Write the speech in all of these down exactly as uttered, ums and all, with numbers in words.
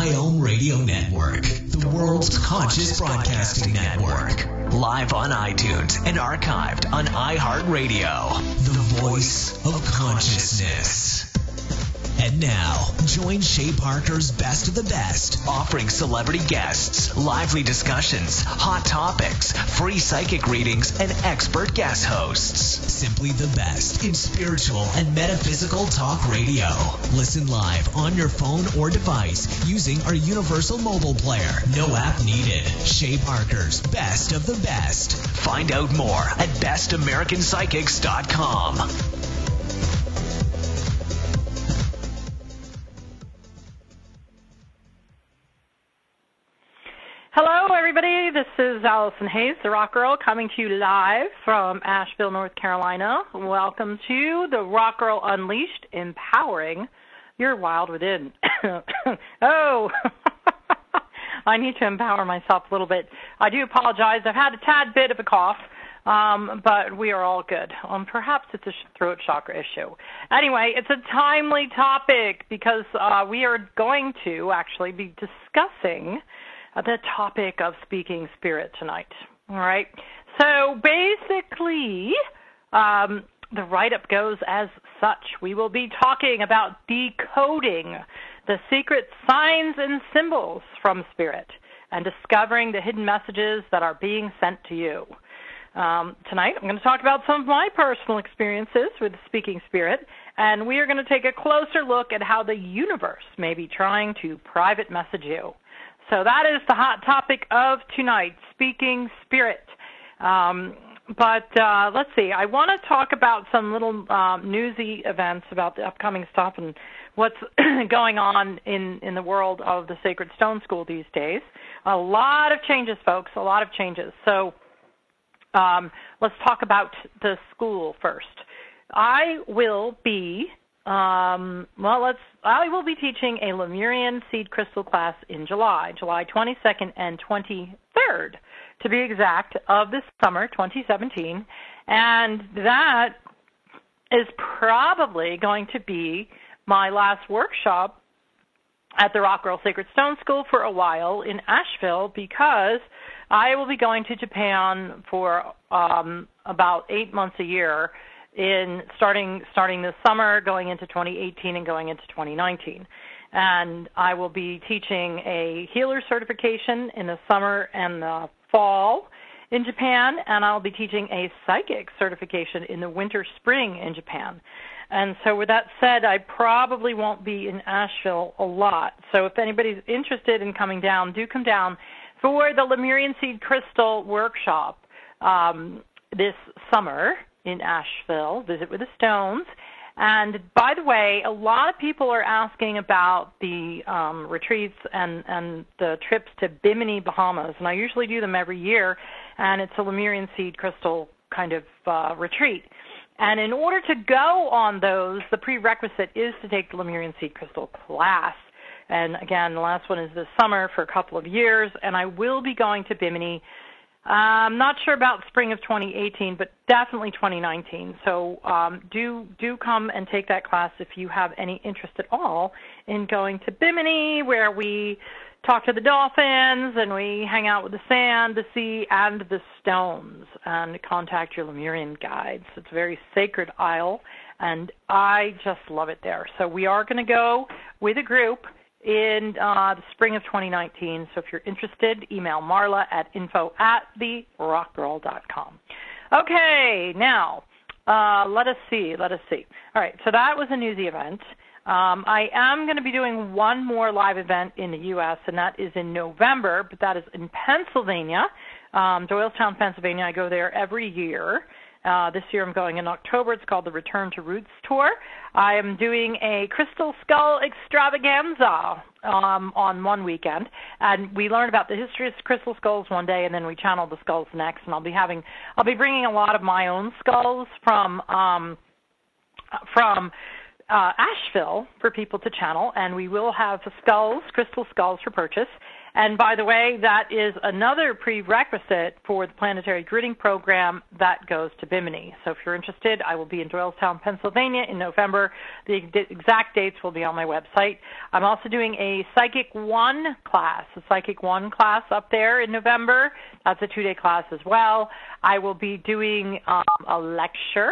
IOM Radio Network, the world's conscious broadcasting network. Live on iTunes and archived on iHeartRadio, the voice of consciousness. And now, join Shay Parker's Best of the Best, offering celebrity guests, lively discussions, hot topics, free psychic readings, and expert guest hosts. Simply the best in spiritual and metaphysical talk radio. Listen live on your phone or device using our universal mobile player. No app needed. Shay Parker's Best of the Best. Find out more at best american psychics dot com. Hello, everybody. This is Allison Hayes, the Rock Girl, coming to you live from Asheville, North Carolina. Welcome to the Rock Girl Unleashed, empowering your wild within. oh, I need to empower myself a little bit. I do apologize. I've had a tad bit of a cough, um, but we are all good. Um, perhaps it's a throat chakra issue. Anyway, it's a timely topic because uh, we are going to actually be discussing the topic of speaking spirit tonight. All right. So basically, um, the write-up goes as such. We will be talking about decoding the secret signs and symbols from spirit and discovering the hidden messages that are being sent to you. Um, tonight, I'm going to talk about some of my personal experiences with speaking spirit, and we are going to take a closer look at how the universe may be trying to private message you. So that is the hot topic of tonight, speaking spirit. Um, but uh, let's see, I want to talk about some little um, newsy events about the upcoming stuff and what's going on in, in the world of the Sacred Stone School these days. A lot of changes, folks, a lot of changes. So um, let's talk about the school first. I will be... Um, well, let's. I will be teaching a Lemurian seed crystal class in July, July twenty-second and twenty-third, to be exact, of this summer, twenty seventeen, and that is probably going to be my last workshop at the Rock Girl Sacred Stone School for a while in Asheville because I will be going to Japan for um, about eight months a year. In starting starting this summer, going into twenty eighteen and going into twenty nineteen. And I will be teaching a healer certification in the summer and the fall in Japan, and I'll be teaching a psychic certification in the winter spring in Japan. And so with that said, I probably won't be in Asheville a lot. So if anybody's interested in coming down, do come down for the Lemurian Seed Crystal Workshop um, this summer in Asheville, Visit with the Stones. And by the way, a lot of people are asking about the um, retreats and, and the trips to Bimini, Bahamas. And I usually do them every year, and it's a Lemurian Seed Crystal kind of uh, retreat. And in order to go on those, the prerequisite is to take the Lemurian Seed Crystal class. And again, the last one is this summer for a couple of years, and I will be going to Bimini. I'm not sure about spring of twenty eighteen, but definitely twenty nineteen. So um, do do come and take that class if you have any interest at all in going to Bimini, where we talk to the dolphins and we hang out with the sand, the sea, and the stones, and contact your Lemurian guides. It's a very sacred isle, and I just love it there. So we are going to go with a group in uh, the spring of twenty nineteen. So if you're interested, email Marla at info at the rock girl dot com. Okay, now, uh, let us see, let us see. All right, so that was a newsy event. Um, I am going to be doing one more live event in the U S, and that is in November, but that is in Pennsylvania, um, Doylestown, Pennsylvania. I go there every year. Uh, this year I'm going in October. It's called the Return to Roots Tour. I am doing a Crystal Skull extravaganza um, on one weekend, and we learn about the history of crystal skulls one day, and then we channel the skulls next. And I'll be having, I'll be bringing a lot of my own skulls from um, from uh, Asheville for people to channel, and we will have skulls, crystal skulls for purchase. And by the way, that is another prerequisite for the planetary gridding program that goes to Bimini. So if you're interested, I will be in Doylestown, Pennsylvania in November. The exact dates will be on my website. I'm also doing a Psychic One class, a Psychic One class up there in November. That's a two-day class as well. I will be doing um, a lecture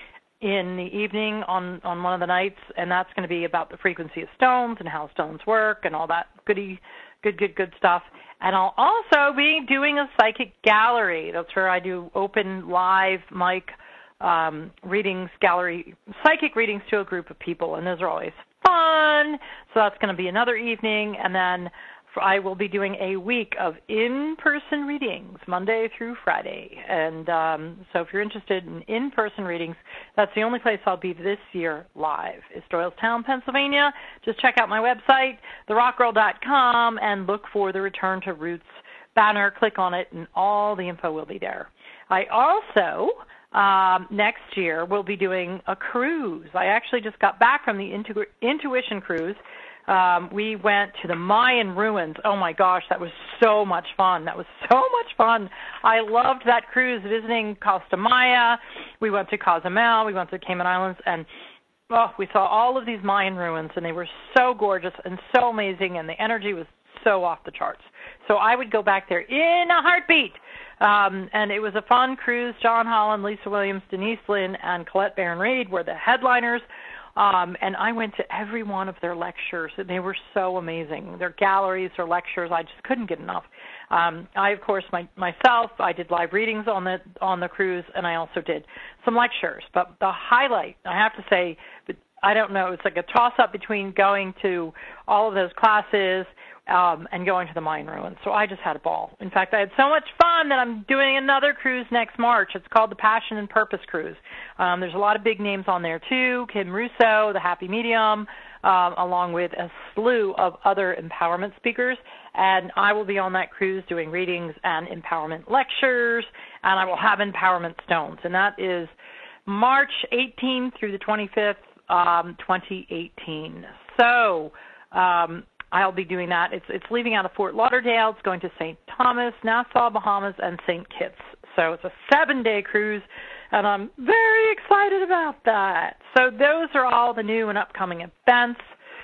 in the evening on, on one of the nights, and that's going to be about the frequency of stones and how stones work and all that goody Good, good, good stuff. And I'll also be doing a psychic gallery. That's where I do open live mic um, readings, gallery, psychic readings to a group of people, and those are always fun. So that's going to be another evening, and then I will be doing a week of in-person readings, Monday through Friday. And um, so if you're interested in in-person readings, that's the only place I'll be this year live, is Doylestown, Pennsylvania. Just check out my website, the rock girl dot com, and look for the Return to Roots banner. Click on it, and all the info will be there. I also, um, next year, will be doing a cruise. I actually just got back from the Intu- Intuition Cruise. Um, we went to the Mayan ruins. Oh, my gosh, that was so much fun. That was so much fun. I loved that cruise, visiting Costa Maya. We went to Cozumel. We went to Cayman Islands, and oh, we saw all of these Mayan ruins, and they were so gorgeous and so amazing, and the energy was so off the charts. So I would go back there in a heartbeat. Um, and it was a fun cruise. John Holland, Lisa Williams, Denise Lynn, and Colette Barron-Reid were the headliners. Um, and I went to every one of their lectures, and they were so amazing. Their galleries, their lectures, I just couldn't get enough. Um, I, of course, my, myself, I did live readings on the on the cruise, and I also did some lectures. But the highlight, I have to say, I don't know, it's like a toss-up between going to all of those classes um, and going to the Mayan ruins. So I just had a ball. In fact, I had so much fun that I'm doing another cruise next March. It's called the Passion and Purpose Cruise. Um, there's a lot of big names on there, too. Kim Russo, the Happy Medium, um, along with a slew of other empowerment speakers. And I will be on that cruise doing readings and empowerment lectures, and I will have empowerment stones. And that is March eighteenth through the twenty-fifth, um, twenty eighteen. So um, I'll be doing that. It's, it's leaving out of Fort Lauderdale. It's going to Saint Thomas, Nassau, Bahamas, and Saint Kitts. So it's a seven-day cruise, and I'm very excited about that. So those are all the new and upcoming events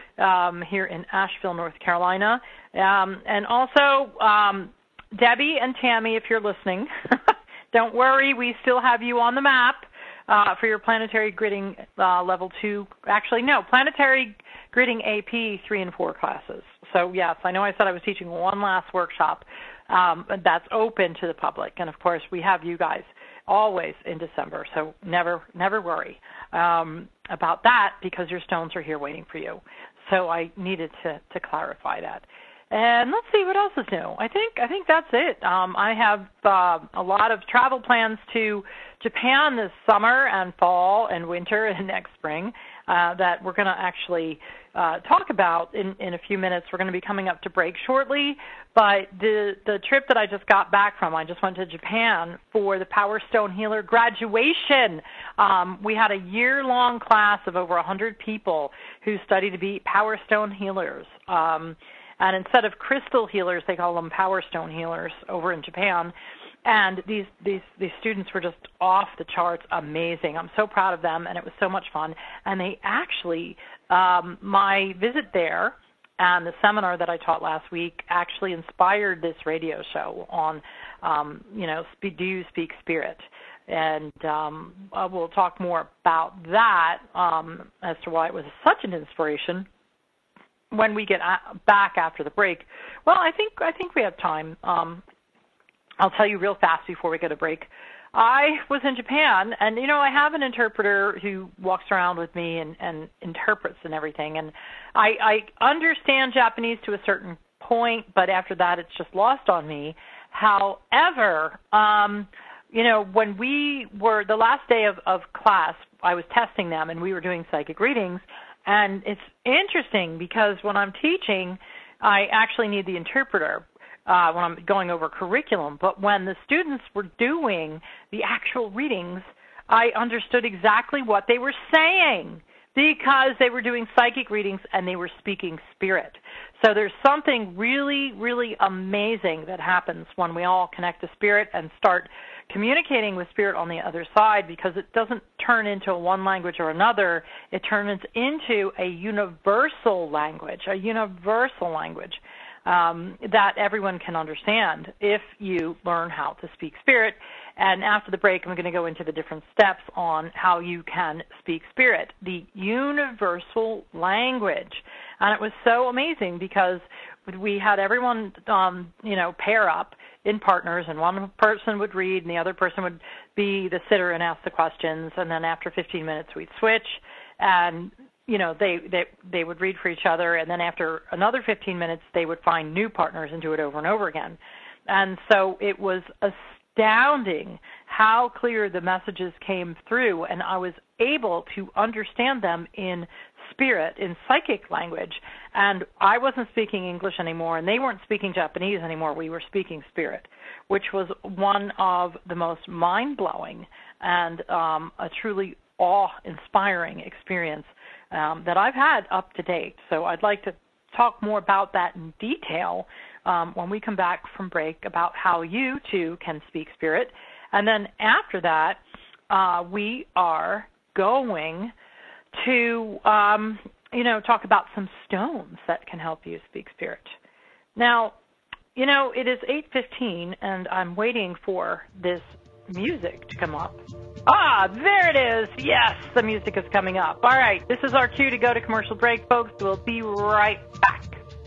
um, here in Asheville, North Carolina. Um, and also, um, Debbie and Tammy, if you're listening, don't worry, we still have you on the map uh, for your planetary gridding uh, level two. Actually, no, planetary gridding A P three and four classes. So, yes, I know I said I was teaching one last workshop. Um, that's open to the public. And, of course, we have you guys always in December, so never never worry um, about that, because your stones are here waiting for you. So I needed to, to clarify that. And let's see what else is new. I think I think that's it. Um, I have uh, a lot of travel plans to Japan this summer and fall and winter and next spring uh, that we're going to actually uh, talk about in, in a few minutes. We're going to be coming up to break shortly. But the, the trip that I just got back from, I just went to Japan for the Power Stone Healer graduation. Um, we had a year-long class of over one hundred people who study to be Power Stone Healers. Um, and instead of crystal healers, they call them Power Stone Healers over in Japan. And these, these, these students were just off the charts amazing. I'm so proud of them, and it was so much fun. And they actually, um, my visit there and the seminar that I taught last week actually inspired this radio show on, um, you know, Do You Speak Spirit? And um, we'll talk more about that um, as to why it was such an inspiration when we get back after the break. Well, I think I think we have time. Um, I'll tell you real fast before we go to break. I was in Japan, and, you know, I have an interpreter who walks around with me and, and interprets and everything. And I, I understand Japanese to a certain point, but after that it's just lost on me. However, um, you know, when we were, the last day of, of class, I was testing them, and we were doing psychic readings. And it's interesting because when I'm teaching, I actually need the interpreter uh, when I'm going over curriculum. But when the students were doing the actual readings, I understood exactly what they were saying because they were doing psychic readings and they were speaking spirit. So there's something really, really amazing that happens when we all connect to spirit and start communicating with spirit on the other side, because it doesn't turn into one language or another. It turns into a universal language, a universal language um, that everyone can understand if you learn how to speak spirit. And after the break, I'm going to go into the different steps on how you can speak spirit, the universal language. And it was so amazing because we had everyone, um, you know, pair up in partners, and one person would read and the other person would be the sitter and ask the questions. And then after fifteen minutes, we'd switch, and you know, they, they they would read for each other. And then after another fifteen minutes, they would find new partners and do it over and over again. And so it was astounding how clear the messages came through, and I was able to understand them in spirit, in psychic language. And I wasn't speaking English anymore, and they weren't speaking Japanese anymore. We were speaking spirit, which was one of the most mind-blowing and um, a truly awe-inspiring experience um, that I've had up to date. So I'd like to talk more about that in detail um, when we come back from break, about how you, too, can speak spirit. And then after that, uh, we are going to, um, you know, talk about some stones that can help you speak spirit. Now, you know, it is eight fifteen, and I'm waiting for this music to come up. Ah, there it is. Yes, the music is coming up. All right, this is our cue to go to commercial break, folks. We'll be right back.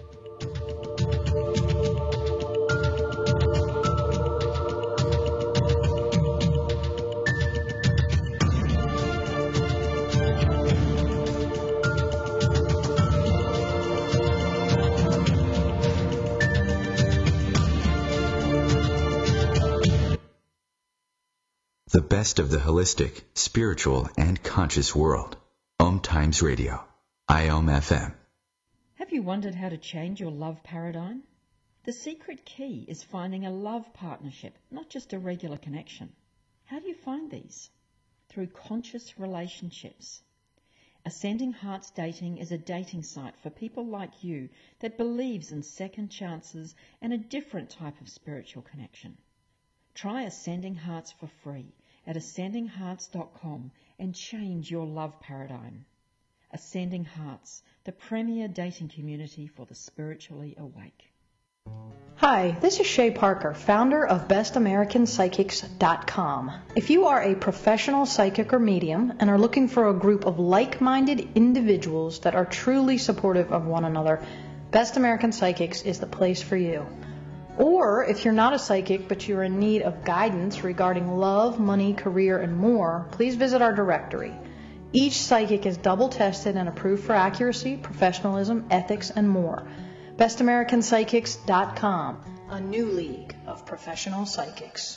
The best of the holistic, spiritual, and conscious world. Om Times Radio. I O M F M. Have you wondered how to change your love paradigm? The secret key is finding a love partnership, not just a regular connection. How do you find these? Through conscious relationships. Ascending Hearts Dating is a dating site for people like you that believes in second chances and a different type of spiritual connection. Try Ascending Hearts for free at ascending hearts dot com and change your love paradigm. Ascending Hearts, the premier dating community for the spiritually awake. Hi, this is Shay Parker, founder of best american psychics dot com. If you are a professional psychic or medium and are looking for a group of like-minded individuals that are truly supportive of one another, Best American Psychics is the place for you. Or if you're not a psychic but you're in need of guidance regarding love, money, career, and more, please visit our directory. Each psychic is double tested and approved for accuracy, professionalism, ethics, and more. best american psychics dot com, a new league of professional psychics.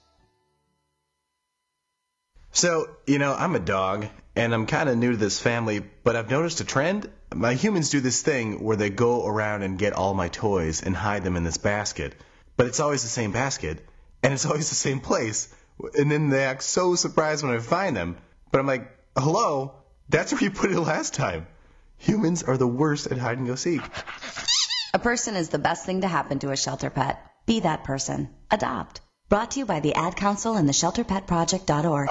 So, you know, I'm a dog, and I'm kind of new to this family, but I've noticed a trend. My humans do this thing where they go around and get all my toys and hide them in this basket, but it's always the same basket, and it's always the same place, and then they act so surprised when I find them, but I'm like, hello, that's where you put it last time. Humans are the worst at hide and go seek. A person is the best thing to happen to a shelter pet. Be that person. Adopt. Brought to you by the Ad Council and the shelter pet project dot org.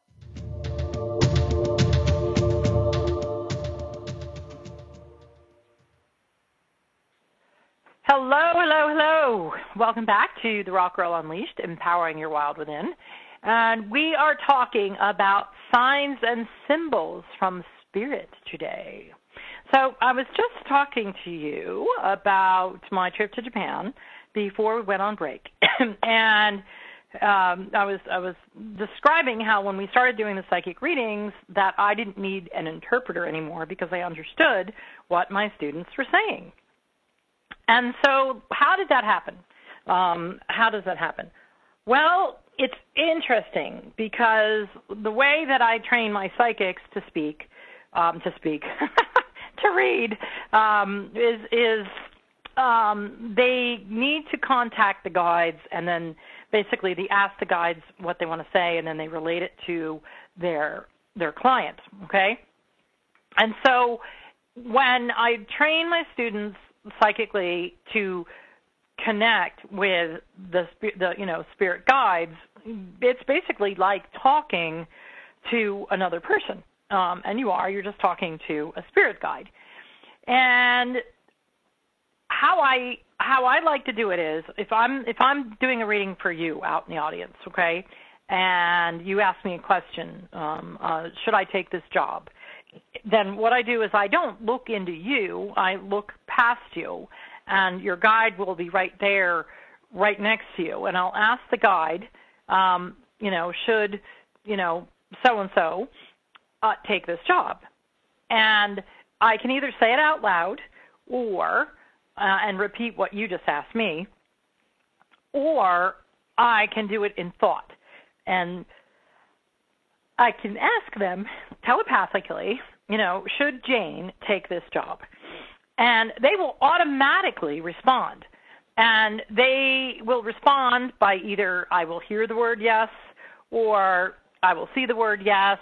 Hello, hello, hello. Welcome back to the Rock Girl Unleashed, Empowering Your Wild Within. And we are talking about signs and symbols from spirit today. So I was just talking to you about my trip to Japan before we went on break. and um, I was I was describing how when we started doing the psychic readings that I didn't need an interpreter anymore because I understood what my students were saying. And so how did that happen? Um, how does that happen? Well, it's interesting because the way that I train my psychics to speak, um, to speak, to read, um, is, is um, they need to contact the guides, and then basically they ask the guides what they want to say, and then they relate it to their their client, okay? And so when I train my students psychically to connect with the, the you know, spirit guides, it's basically like talking to another person. Um, and you are, you're just talking to a spirit guide. And how I how I like to do it is, if I'm if I'm doing a reading for you out in the audience, okay, and you ask me a question, um, uh, should I take this job? Then what I do is I don't look into you, I look past you, and your guide will be right there, right next to you, and I'll ask the guide, um, you know, should, you know, so-and-so uh, take this job? And I can either say it out loud or, uh, and repeat what you just asked me, or I can do it in thought. And I can ask them telepathically, you know, should Jane take this job? And they will automatically respond. And they will respond by either I will hear the word yes, or I will see the word yes,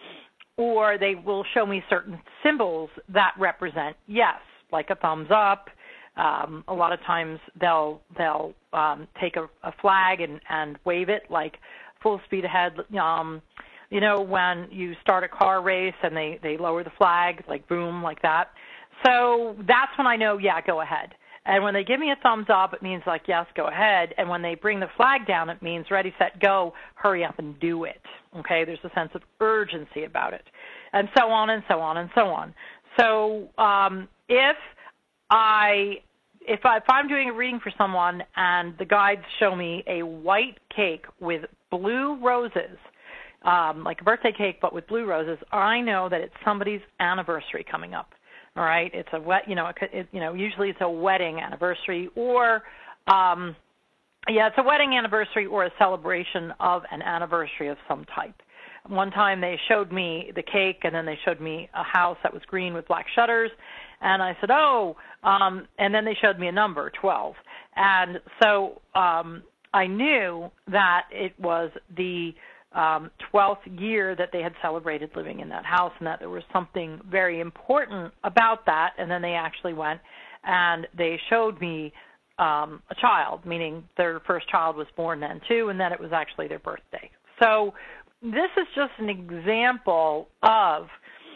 or they will show me certain symbols that represent yes, like a thumbs up. Um, a lot of times they'll they'll um, take a, a flag and, and wave it like full speed ahead. Um, you know, when you start a car race and they, they lower the flag, like boom, like that. So that's when I know, yeah, go ahead. And when they give me a thumbs up, it means like, yes, go ahead. And when they bring the flag down, it means ready, set, go, hurry up and do it. Okay, there's a sense of urgency about it. And so on and so on and so on. So um, if I, if, I, if I'm doing a reading for someone and the guides show me a white cake with blue roses, um, like a birthday cake but with blue roses, I know that it's somebody's anniversary coming up. All right, it's a wet, you know, it, it, you know, usually it's a wedding anniversary, or, um, yeah, it's a wedding anniversary or a celebration of an anniversary of some type. One time they showed me the cake, and then they showed me a house that was green with black shutters, and I said, oh, um, and then they showed me a number, twelve, and so um, I knew that it was the Um, twelfth year that they had celebrated living in that house, and that there was something very important about that. And then they actually went and they showed me um, a child, meaning their first child was born then too, and then it was actually their birthday. So this is just an example of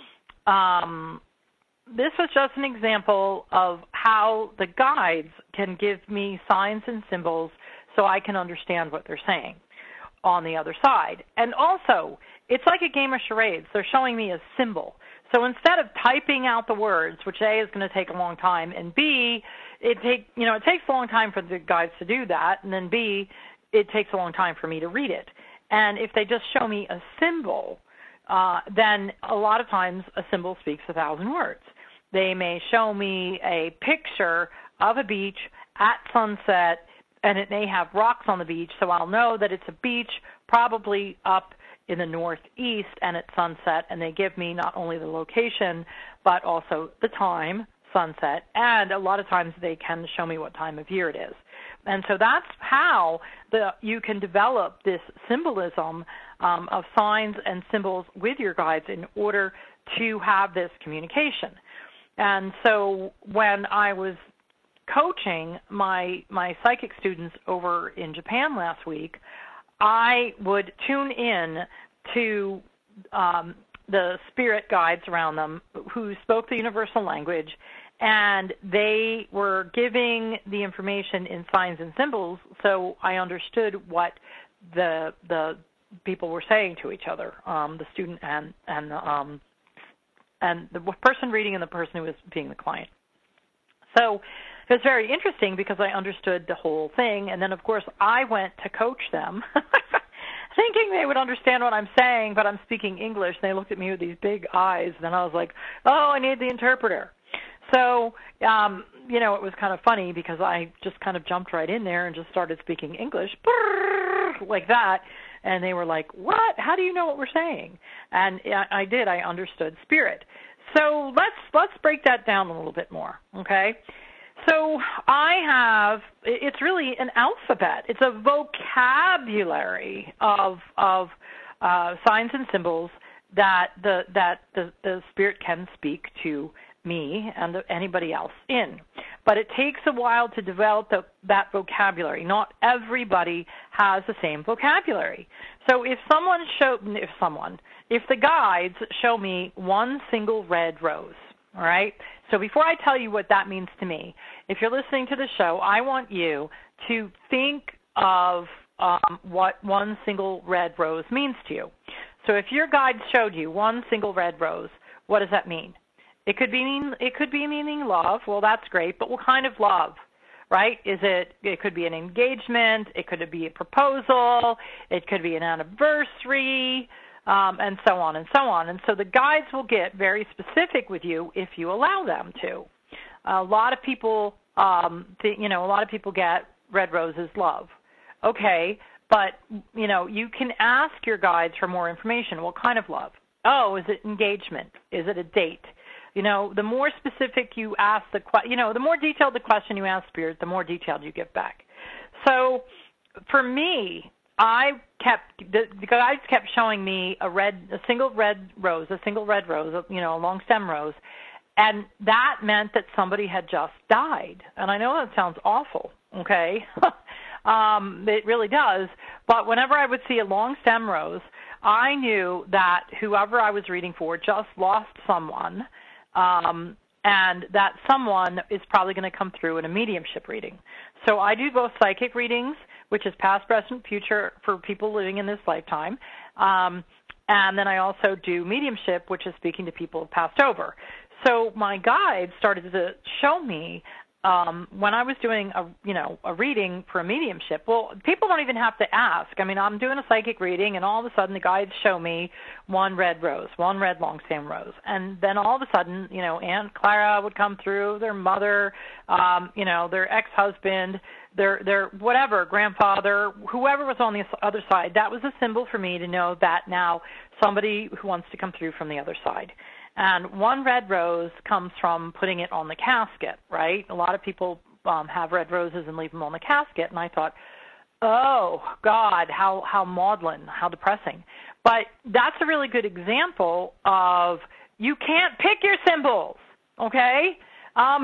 um, this was just an example of how the guides can give me signs and symbols so I can understand what they're saying on the other side. And also, it's like a game of charades. They're showing me a symbol. So instead of typing out the words, which A, is going to take a long time, and B, it take you know it takes a long time for the guides to do that, and then B, it takes a long time for me to read it. And if they just show me a symbol, uh, then a lot of times a symbol speaks a thousand words. They may show me a picture of a beach at sunset, and it may have rocks on the beach, so I'll know that it's a beach probably up in the northeast and at sunset, and they give me not only the location but also the time, sunset, and a lot of times they can show me what time of year it is. And so that's how the, you can develop this symbolism um, of signs and symbols with your guides in order to have this communication. And so when I was coaching my my psychic students over in Japan last week, I would tune in to um, the spirit guides around them who spoke the universal language, and they were giving the information in signs and symbols, so I understood what the the people were saying to each other, um, the student and and um, and the person reading and the person who was being the client. So it was very interesting because I understood the whole thing, and then, of course, I went to coach them, thinking they would understand what I'm saying, but I'm speaking English, and they looked at me with these big eyes, and then I was like, oh, I need the interpreter. So, um, you know, it was kind of funny because I just kind of jumped right in there and just started speaking English, like that, and they were like, what? How do you know what we're saying? And I did. I understood spirit. So let's let's break that down a little bit more, okay? So I have, it's really an alphabet. It's a vocabulary of of uh, signs and symbols that the that the, the spirit can speak to me and anybody else in. But it takes a while to develop the, that vocabulary. Not everybody has the same vocabulary. So if someone show, if someone, if the guides show me one single red rose, all right? So before I tell you what that means to me, if you're listening to the show, I want you to think of um, what one single red rose means to you. So if your guide showed you one single red rose, what does that mean? It could be mean, it could be meaning love. Well, that's great, but what kind of love, right? Is it? It could be an engagement. It could be a proposal. It could be an anniversary, um, and so on and so on. And so the guides will get very specific with you if you allow them to. A lot of people, um, th- you know, a lot of people get red roses love. Okay, but you know, you can ask your guides for more information. What kind of love? Oh, is it engagement? Is it a date? You know, the more specific you ask the que- you know, the more detailed the question you ask Spirit, the more detailed you get back. So for me, I kept, the, the guides kept showing me a red, a single red rose, a single red rose, you know, a long stem rose, and that meant that somebody had just died. And I know that sounds awful, okay? um, it really does. But whenever I would see a long stem rose, I knew that whoever I was reading for just lost someone, Um, and that someone is probably going to come through in a mediumship reading. So I do both psychic readings, which is past, present, future for people living in this lifetime, um, and then I also do mediumship, which is speaking to people who passed over. So my guide started to show me um, when I was doing a you know a reading for a mediumship. Well, people don't even have to ask. I mean, I'm doing a psychic reading, and all of a sudden the guides show me one red rose, one red long stem rose, and then all of a sudden, you know, Aunt Clara would come through, their mother, um, you know, their ex-husband, their their whatever, grandfather, whoever was on the other side. That was a symbol for me to know that now somebody who wants to come through from the other side. And one red rose comes from putting it on the casket, right? A lot of people um, have red roses and leave them on the casket, and I thought, oh, God, how, how maudlin, how depressing. But that's a really good example of you can't pick your symbols, okay? Um,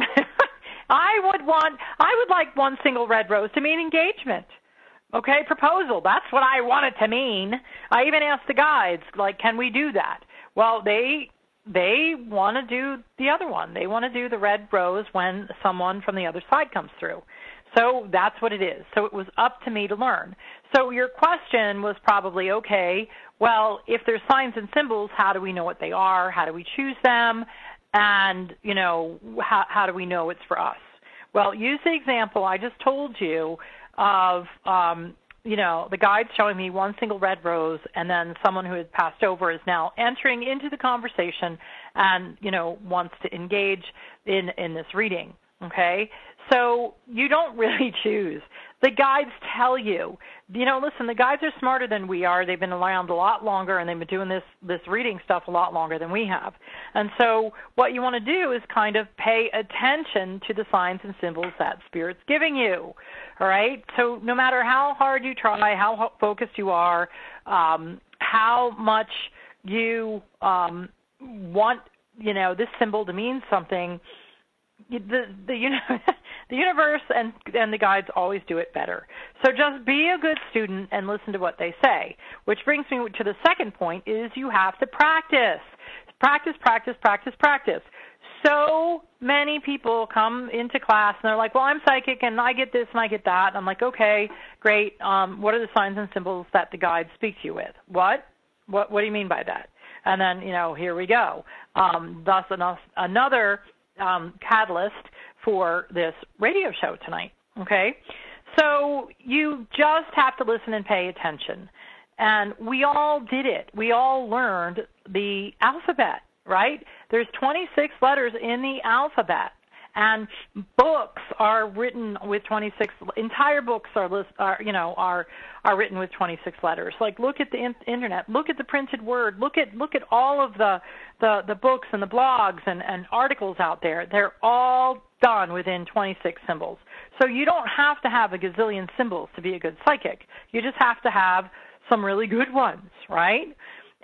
I would want, I would like one single red rose to mean engagement, okay? Proposal, that's what I want it to mean. I even asked the guides, like, can we do that? Well, they... They want to do the other one. They want to do the red rose when someone from the other side comes through. So that's what it is. So it was up to me to learn. So your question was probably, okay, well, if there's signs and symbols, how do we know what they are? How do we choose them? And, you know, how, how do we know it's for us? Well, use the example I just told you of, um, you know, the guide showing me one single red rose, and then someone who had passed over is now entering into the conversation and, you know, wants to engage in, in this reading, okay? So you don't really choose. The guides tell you. You know, listen, the guides are smarter than we are. They've been around a lot longer, and they've been doing this, this reading stuff a lot longer than we have. And so what you want to do is kind of pay attention to the signs and symbols that Spirit's giving you, all right? So no matter how hard you try, how focused you are, um, how much you um, want, you know, this symbol to mean something, the the you know the universe and and the guides always do it better. So just be a good student and listen to what they say. Which brings me to the second point: is you have to practice, practice, practice, practice, practice. So many people come into class and they're like, "Well, I'm psychic and I get this and I get that." And I'm like, "Okay, great. Um, what are the signs and symbols that the guides speak to you with?" What? What? What do you mean by that? And then you know, here we go. Um, thus, another. Um, catalyst for this radio show tonight, okay? So you just have to listen and pay attention. And we all did it. We all learned the alphabet, right? There's twenty-six letters in the alphabet. And books are written with twenty-six. Entire books are, list, are you know, are are written with twenty-six letters. Like, look at the in, internet. Look at the printed word. Look at look at all of the the, the books and the blogs and, and articles out there. They're all done within twenty-six symbols. So you don't have to have a gazillion symbols to be a good psychic. You just have to have some really good ones, right?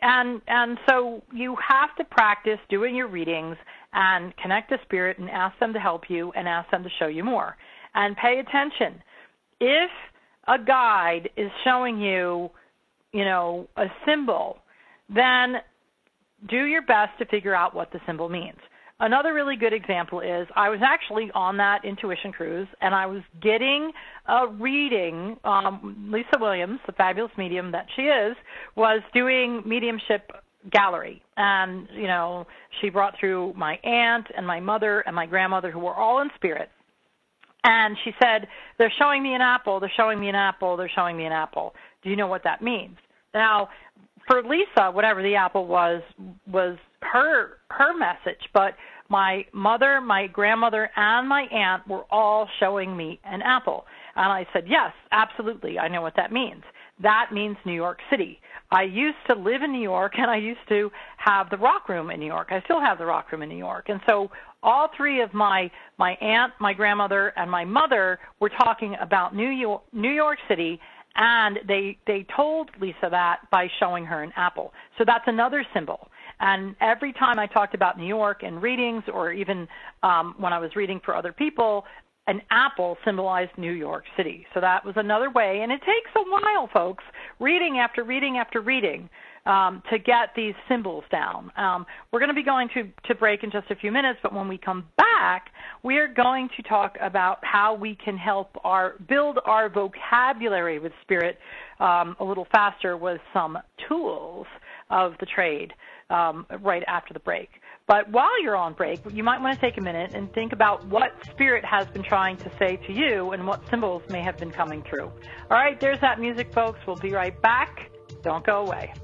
and and so you have to practice doing your readings and connect to Spirit and ask them to help you and ask them to show you more. And pay attention. If a guide is showing you, you know, a symbol, then do your best to figure out what the symbol means. Another really good example is I was actually on that intuition cruise, and I was getting a reading. Um, Lisa Williams, the fabulous medium that she is, was doing mediumship gallery. And, you know, she brought through my aunt and my mother and my grandmother, who were all in spirit. And she said, they're showing me an apple, they're showing me an apple, they're showing me an apple. Do you know what that means? Now, for Lisa, whatever the apple was, was her her message. But my mother, my grandmother, and my aunt were all showing me an apple. And I said, yes, absolutely, I know what that means. That means New York City. I used to live in New York, and I used to have the Rock Room in New York. I still have the Rock Room in New York. And so all three of my, my aunt, my grandmother, and my mother were talking about New York, New York City, and they they told Lisa that by showing her an apple. So that's another symbol. And every time I talked about New York in readings, or even um, when I was reading for other people, an apple symbolized New York City. So that was another way. And it takes a while, folks, reading after reading after reading, um, to get these symbols down. Um, we're going to be going to, to break in just a few minutes, but when we come back, we are going to talk about how we can help our build our vocabulary with Spirit um, a little faster with some tools of the trade um, right after the break. But while you're on break, you might want to take a minute and think about what Spirit has been trying to say to you and what symbols may have been coming through. All right, there's that music, folks. We'll be right back. Don't go away.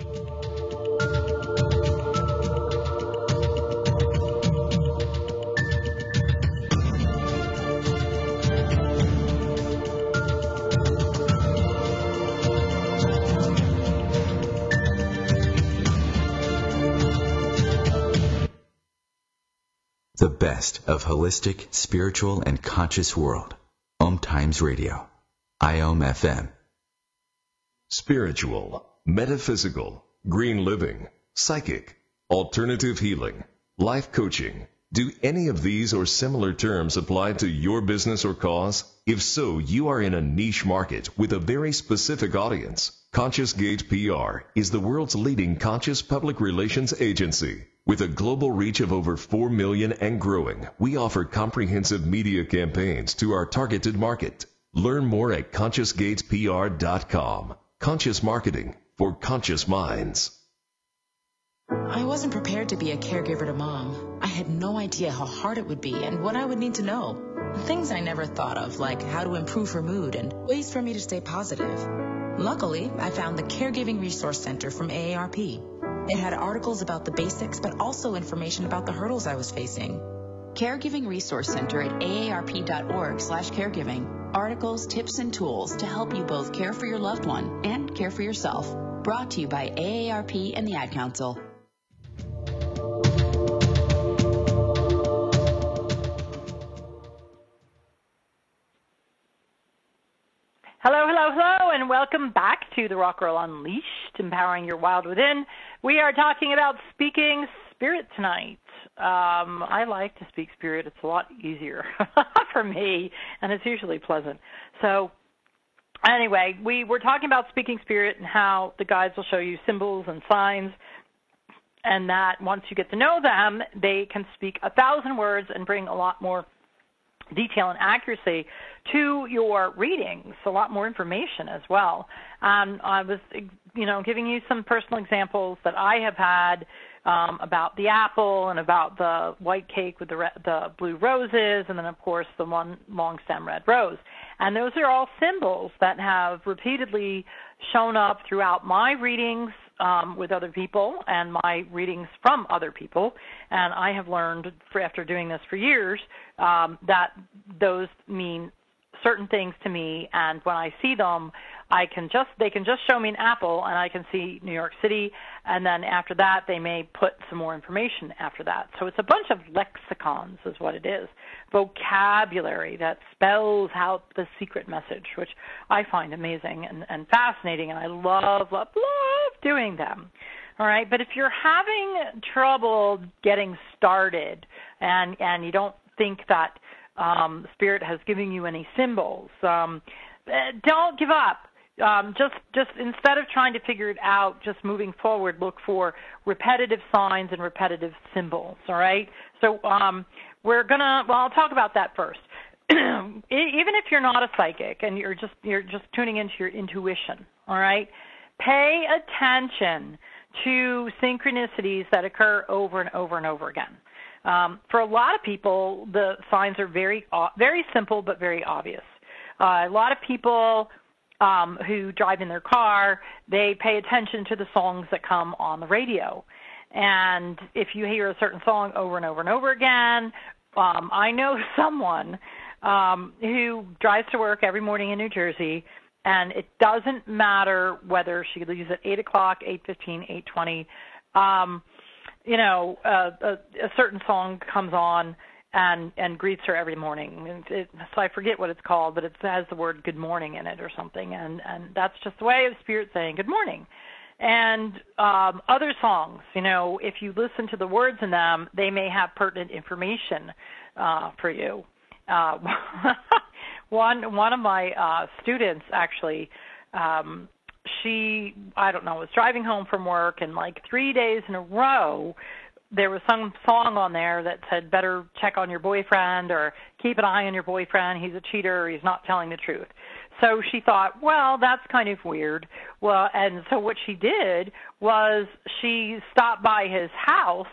The best of holistic, spiritual, and conscious world. Om Times Radio. I O M F M. Spiritual, metaphysical, green living, psychic, alternative healing, life coaching. Do any of these or similar terms apply to your business or cause? If so, you are in a niche market with a very specific audience. Conscious Gate P R is the world's leading conscious public relations agency. With a global reach of over four million and growing, we offer comprehensive media campaigns to our targeted market. Learn more at conscious gate p r dot com. Conscious marketing for conscious minds. I wasn't prepared to be a caregiver to Mom. I had no idea how hard it would be and what I would need to know. Things I never thought of, like how to improve her mood and ways for me to stay positive. Luckily, I found the Caregiving Resource Center from A A R P. It had articles about the basics, but also information about the hurdles I was facing. Caregiving Resource Center at A A R P dot org slash caregiving. Articles, tips, and tools to help you both care for your loved one and care for yourself. Brought to you by A A R P and the Ad Council. Hello, hello, hello, and welcome back to the Rock Girl Unleashed, Empowering Your Wild Within. We are talking about speaking spirit tonight. Um, I like to speak spirit. It's a lot easier for me, and it's usually pleasant. So anyway, we were talking about speaking spirit and how the guides will show you symbols and signs, and that once you get to know them, they can speak a thousand words and bring a lot more detail and accuracy to your readings, a lot more information as well. Um, I was, you know, giving you some personal examples that I have had um, about the apple and about the white cake with the, re- the blue roses, and then, of course, the one long stem red rose. And those are all symbols that have repeatedly shown up throughout my readings Um, with other people and my readings from other people, and I have learned for, after doing this for years um, that those mean certain things to me, and when I see them, I can just they can just show me an apple, and I can see New York City, and then after that, they may put some more information after that. So it's a bunch of lexicons is what it is, vocabulary that spells out the secret message, which I find amazing and, and fascinating, and I love, love, love doing them. All right, but if you're having trouble getting started and and you don't think that um, Spirit has given you any symbols, um, don't give up. Um, just just instead of trying to figure it out, just moving forward, look for repetitive signs and repetitive symbols. All right, so um, we're gonna. Well, I'll talk about that first. Even if you're not a psychic and you're just you're just tuning into your intuition. All right, pay attention to synchronicities that occur over and over and over again. Um, for a lot of people, the signs are very, very simple but very obvious. Uh, a lot of people um, who drive in their car, they pay attention to the songs that come on the radio. And if you hear a certain song over and over and over again, um, I know someone um, who drives to work every morning in New Jersey, and it doesn't matter whether she leaves at eight o'clock, eight fifteen, eight twenty. Um, you know, uh, a, a certain song comes on and, and greets her every morning. And it, so I forget what it's called, but it has the word good morning in it or something. And, and that's just the way of Spirit saying good morning. And um, other songs, you know, if you listen to the words in them, they may have pertinent information uh, for you. Uh, one one of my uh, students actually, um, she, I don't know, was driving home from work, and like three days in a row, there was some song on there that said, better check on your boyfriend or keep an eye on your boyfriend. He's a cheater. He's not telling the truth. So she thought, well, that's kind of weird. Well, and so what she did was she stopped by his house.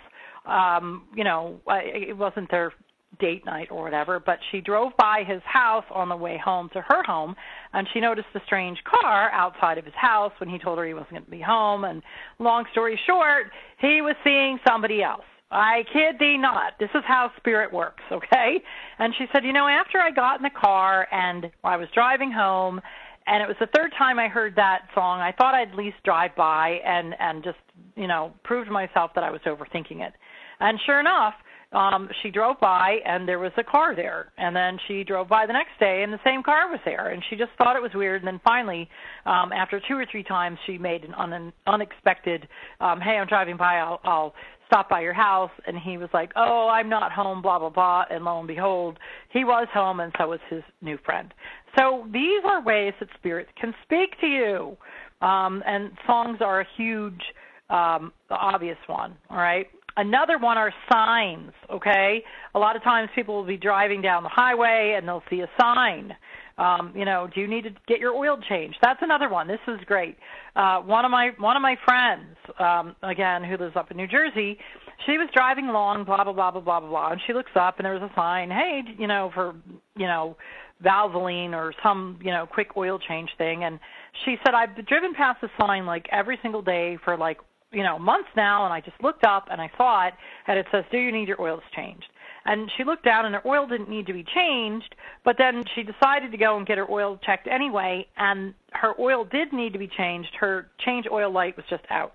Um, you know, it wasn't their date night or whatever, but she drove by his house on the way home to her home, and she noticed a strange car outside of his house when he told her he wasn't going to be home. And long story short, he was seeing somebody else. I kid thee not. This is how Spirit works, okay? And she said, you know, after I got in the car and I was driving home, and it was the third time I heard that song, I thought I'd at least drive by and, and just, you know, prove to myself that I was overthinking it. And sure enough, Um, she drove by, and there was a car there. And then she drove by the next day, and the same car was there. And she just thought it was weird. And then finally, um, after two or three times, she made an un- unexpected, um, hey, I'm driving by, I'll, I'll stop by your house. And he was like, oh, I'm not home, blah, blah, blah. And lo and behold, he was home, and so was his new friend. So these are ways that Spirit can speak to you. Um, and songs are a huge, um, obvious one, all right? Another one are signs, okay? A lot of times people will be driving down the highway and they'll see a sign. Um, you know, do you need to get your oil changed? That's another one. This is great. Uh, one of my one of my friends, um, again, who lives up in New Jersey, she was driving along, blah, blah, blah, blah, blah, blah, blah, and she looks up and there was a sign, hey, you know, for, you know, Valvoline or some, you know, quick oil change thing. And she said, I've driven past the sign like every single day for like, you know, months now, and I just looked up and I saw it, and it says, do you need your oils changed? And she looked down, and her oil didn't need to be changed, but then she decided to go and get her oil checked anyway, and her oil did need to be changed. Her change oil light was just out.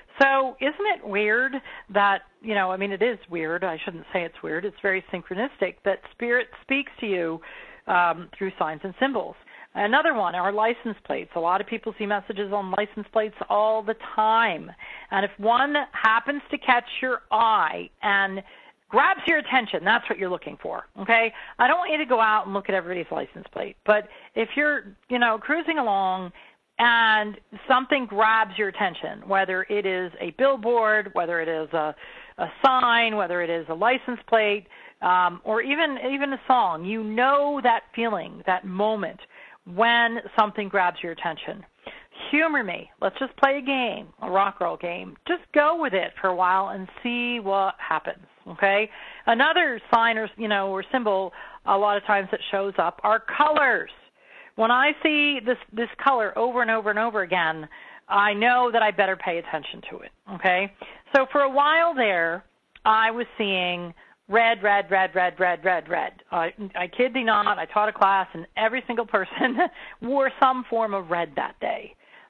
So isn't it weird that, you know, I mean, it is weird. I shouldn't say it's weird. It's very synchronistic that Spirit speaks to you um, through signs and symbols. Another one are license plates. A lot of people see messages on license plates all the time. And if one happens to catch your eye and grabs your attention, that's what you're looking for, okay? I don't want you to go out and look at everybody's license plate. But if you're, you know, cruising along and something grabs your attention, whether it is a billboard, whether it is a, a sign, whether it is a license plate, um, or even even a song, you know that feeling, that moment when something grabs your attention. Humor me. Let's just play a game, a rock roll game. Just go with it for a while and see what happens, okay? Another sign or, you know, or symbol a lot of times that shows up are colors. When I see this, this color over and over and over again, I know that I better pay attention to it, okay? So for a while there, I was seeing red, red, red, red, red, red, red. Uh, I kid thee not, I taught a class, and every single person wore some form of red that day.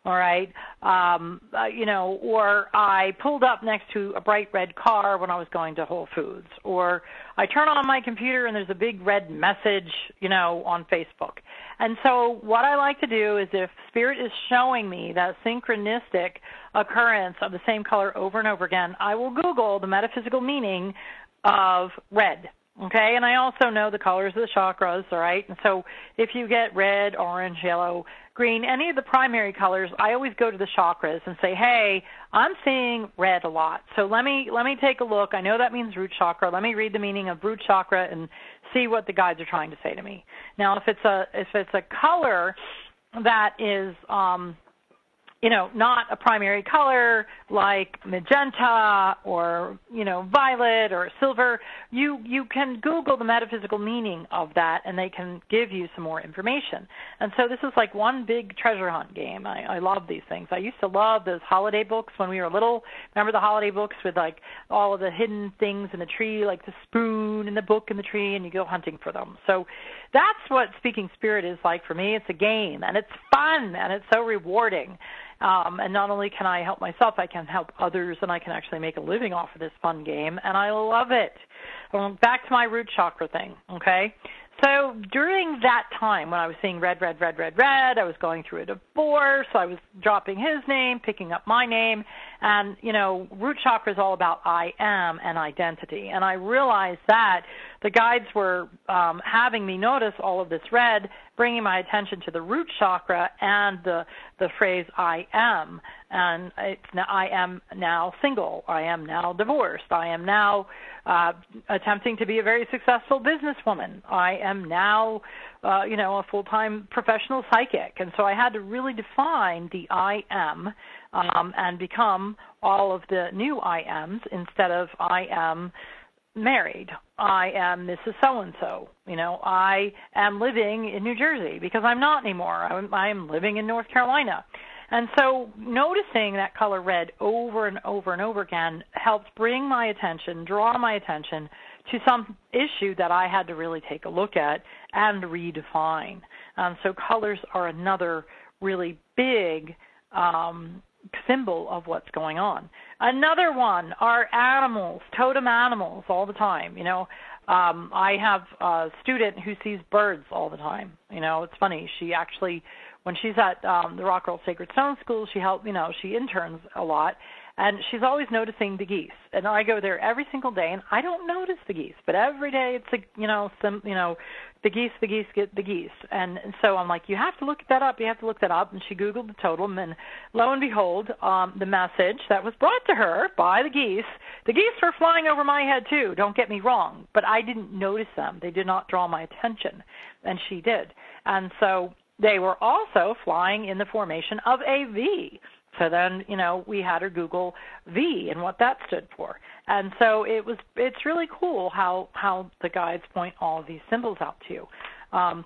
all right, um, uh, you know, or I pulled up next to a bright red car when I was going to Whole Foods, or I turn on my computer and there's a big red message, you know, on Facebook. And so what I like to do is if Spirit is showing me that synchronistic occurrence of the same color over and over again, I will Google the metaphysical meaning of red. Okay, and I also know the colors of the chakras, all right? And so if you get red, orange, yellow, green, any of the primary colors, I always go to the chakras and say, hey, I'm seeing red a lot. So let me let me take a look. I know that means root chakra. Let me read the meaning of root chakra and see what the guides are trying to say to me. Now, if it's a if it's a color that is um you know, not a primary color like magenta or, you know, violet or silver, you you can Google the metaphysical meaning of that and they can give you some more information. And so this is like one big treasure hunt game. I, I love these things. I used to love those holiday books when we were little. Remember the holiday books with like all of the hidden things in the tree, like the spoon and the book in the tree, and you go hunting for them. So that's what Speaking Spirit is like for me. It's a game, and it's fun, and it's so rewarding. Um, and not only can I help myself, I can help others, and I can actually make a living off of this fun game, and I love it. Um, back to my root chakra thing, okay? So during that time when I was seeing red, red, red, red, red, I was going through a divorce, I was dropping his name, picking up my name, and, you know, root chakra is all about I am and identity. And I realized that the guides were um, having me notice all of this red, bringing my attention to the root chakra and the the phrase I am. And it's now, I am now single. I am now divorced. I am now uh, attempting to be a very successful businesswoman. I am now, uh, you know, a full-time professional psychic. And so I had to really define the I am um, and become all of the new I ams instead of I am married. I am Missus So-and-so. You know, I am living in New Jersey because I'm not anymore. I'm, I'm living in North Carolina. And so noticing that color red over and over and over again helped bring my attention, draw my attention to some issue that I had to really take a look at and redefine. Um, so colors are another really big um, symbol of what's going on. Another one are animals, totem animals all the time. You know, um, I have a student who sees birds all the time. You know, it's funny. She actually, when she's at um, the Rock Girl Sacred Stone School, she help, you know, she interns a lot, and she's always noticing the geese. And I go there every single day, and I don't notice the geese, but every day it's like, you know, some, you know, the geese, the geese get the geese. And, and so I'm like, you have to look that up. You have to look that up. And she Googled the totem, and lo and behold, um, the message that was brought to her by the geese, the geese were flying over my head too, don't get me wrong, but I didn't notice them. They did not draw my attention, and she did. And so they were also flying in the formation of a V. So then, you know, we had her Google V and what that stood for. And so it was, it's really cool how, how the guides point all of these symbols out to you. Um,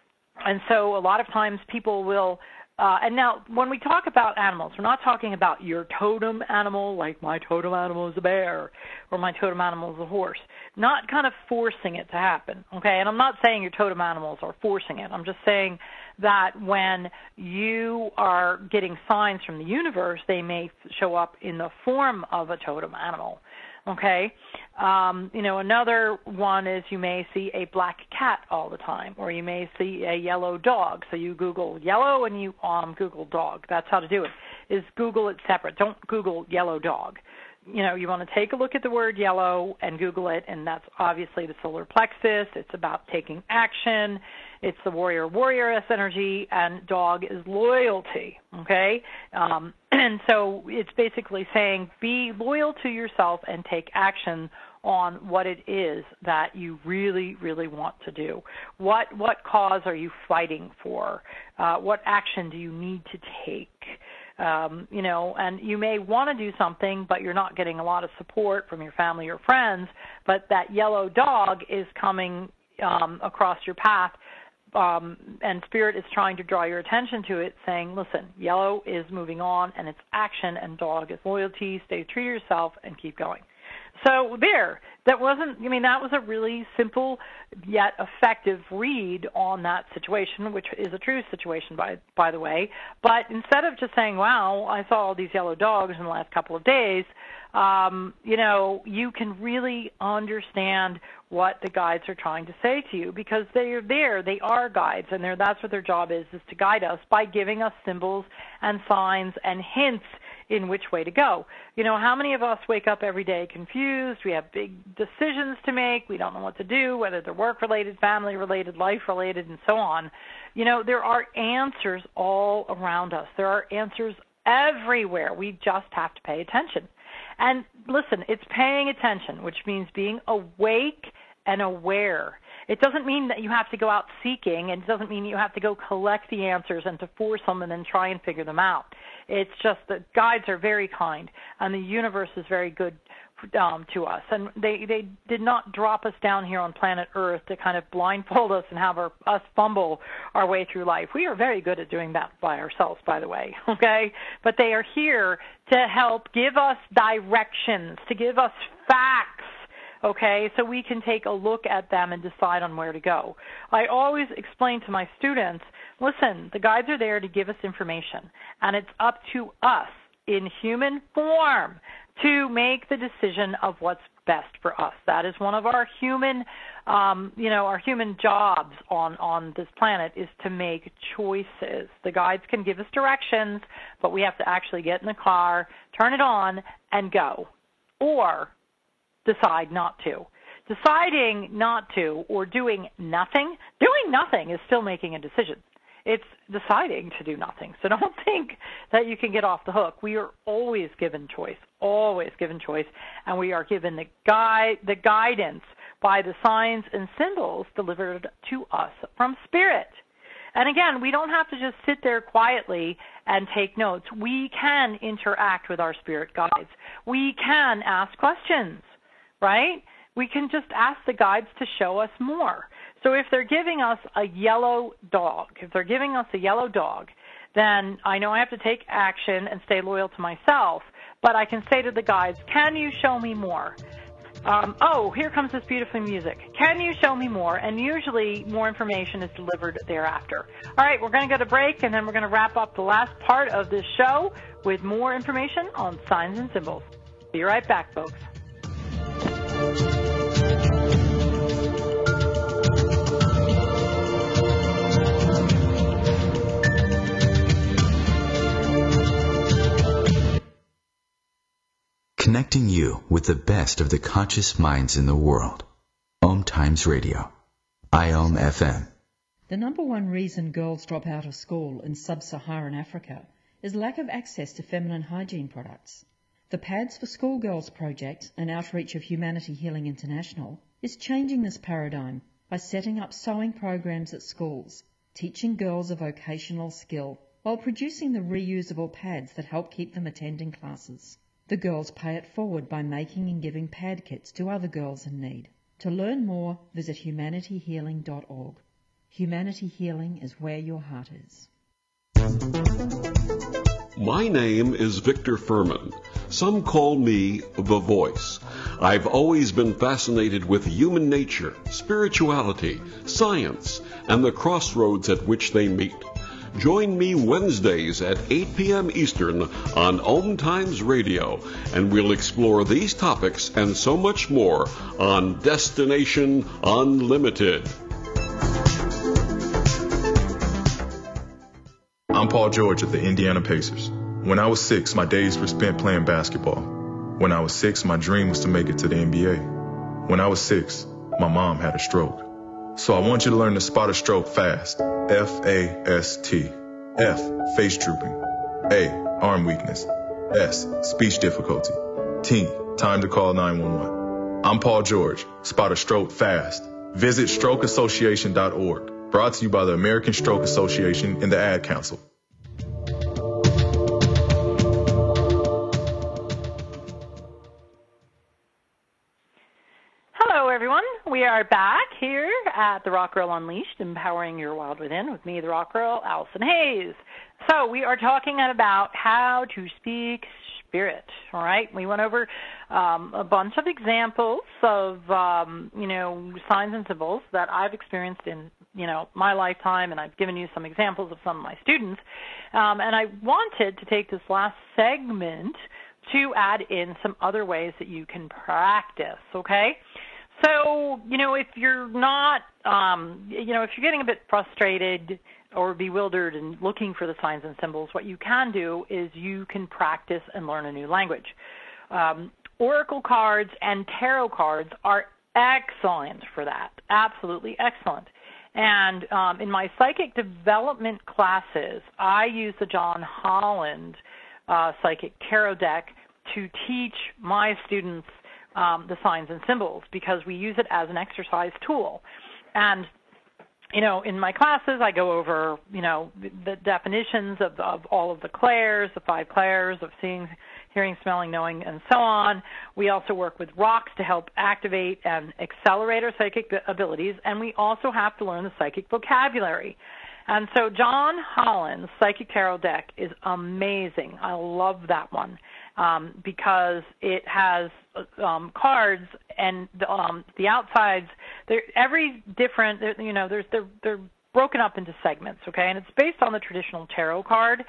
and so a lot of times people will, uh, and now when we talk about animals, we're not talking about your totem animal, like my totem animal is a bear or my totem animal is a horse. Not kind of forcing it to happen, okay? And I'm not saying your totem animals are forcing it. I'm just saying that when you are getting signs from the universe, they may show up in the form of a totem animal, okay? Um, you know, another one is you may see a black cat all the time, or you may see a yellow dog. So you Google yellow and you um, Google dog. That's how to do it, is Google it separate. Don't Google yellow dog. You know, you want to take a look at the word yellow and Google it, and that's obviously the solar plexus. It's about taking action. It's the warrior warrioress energy, and dog is loyalty, okay? Um, and so it's basically saying be loyal to yourself and take action on what it is that you really, really want to do. What what cause are you fighting for? Uh, what action do you need to take? Um, you know, and you may want to do something, but you're not getting a lot of support from your family or friends, but that yellow dog is coming um, across your path, um, and Spirit is trying to draw your attention to it, saying, listen, yellow is moving on, and it's action, and dog is loyalty. Stay true to yourself and keep going. So there, that wasn't, I mean, that was a really simple yet effective read on that situation, which is a true situation, by by the way. But instead of just saying, wow, I saw all these yellow dogs in the last couple of days, um, you know, you can really understand what the guides are trying to say to you, because they are there, they are guides, and they're, that's what their job is, is to guide us by giving us symbols and signs and hints in which way to go. You know, how many of us wake up every day confused? We have big decisions to make. We don't know what to do, whether they're work-related, family-related, life-related, and so on. You know, there are answers all around us. There are answers everywhere. We just have to pay attention. And listen, it's paying attention, which means being awake and aware. It doesn't mean that you have to go out seeking, and it doesn't mean you have to go collect the answers and to force them and then try and figure them out. It's just that guides are very kind, and the universe is very good um, to us. And they, they did not drop us down here on planet Earth to kind of blindfold us and have our, us fumble our way through life. We are very good at doing that by ourselves, by the way, okay? But they are here to help give us directions, to give us facts, okay, so we can take a look at them and decide on where to go. I always explain to my students, listen, the guides are there to give us information, and it's up to us in human form to make the decision of what's best for us. That is one of our human, um, you know, our human jobs on, on this planet, is to make choices. The guides can give us directions, but we have to actually get in the car, turn it on, and go, or decide not to. Deciding not to or doing nothing, doing nothing is still making a decision. It's deciding to do nothing. So don't think that you can get off the hook. We are always given choice, always given choice, and we are given the guide, the guidance by the signs and symbols delivered to us from Spirit. And again, we don't have to just sit there quietly and take notes. We can interact with our spirit guides. We can ask questions, right? We can just ask the guides to show us more. So if they're giving us a yellow dog, if they're giving us a yellow dog, then I know I have to take action and stay loyal to myself, but I can say to the guides, can you show me more? Um, oh, here comes this beautiful music. Can you show me more? And usually more information is delivered thereafter. All right, we're going to go to break, and then we're going to wrap up the last part of this show with more information on signs and symbols. Be right back, folks. Connecting you with the best of the conscious minds in the world. Om Times Radio. I O M F M. The number one reason girls drop out of school in sub-Saharan Africa is lack of access to feminine hygiene products. The Pads for Schoolgirls project, an outreach of Humanity Healing International, is changing this paradigm by setting up sewing programs at schools, teaching girls a vocational skill, while producing the reusable pads that help keep them attending classes. The girls pay it forward by making and giving pad kits to other girls in need. To learn more, visit humanity healing dot org. Humanity Healing is where your heart is. My name is Victor Furman. Some call me The Voice. I've always been fascinated with human nature, spirituality, science, and the crossroads at which they meet. Join me Wednesdays at eight p.m. Eastern on Om Times Radio, and we'll explore these topics and so much more on Destination Unlimited. I'm Paul George of the Indiana Pacers. When I was six, my days were spent playing basketball. When I was six, my dream was to make it to the N B A. When I was six, my mom had a stroke. So I want you to learn to spot a stroke fast. F A S T. F, face drooping. A, arm weakness. S, speech difficulty. T, time to call nine one one. I'm Paul George. Spot a stroke fast. Visit stroke association dot org. Brought to you by the American Stroke Association and the Ad Council. Hello, everyone. We are back here at the Rock Girl Unleashed, empowering your wild within, with me, the Rock Girl, Allison Hayes. So we are talking about how to speak spirit, all right? We went over um, a bunch of examples of, um, you know, signs and symbols that I've experienced in, you know, my lifetime, and I've given you some examples of some of my students. Um, and I wanted to take this last segment to add in some other ways that you can practice, okay? So, you know, if you're not, um, you know, if you're getting a bit frustrated or bewildered and looking for the signs and symbols, what you can do is you can practice and learn a new language. Um, Oracle cards and tarot cards are excellent for that, absolutely excellent. And um, in my psychic development classes, I use the John Holland uh, Psychic Tarot deck to teach my students um, the signs and symbols because we use it as an exercise tool. And, you know, in my classes, I go over, you know, the definitions of, of all of the clairs, the five clairs of seeing, hearing, smelling, knowing, and so on. We also work with rocks to help activate and accelerate our psychic abilities, and we also have to learn the psychic vocabulary. And so John Holland's Psychic Tarot deck is amazing. I love that one um, because it has um, cards and the, um, the outsides. They're every different. They're, you know, there's they're they're broken up into segments, okay, and it's based on the traditional tarot card.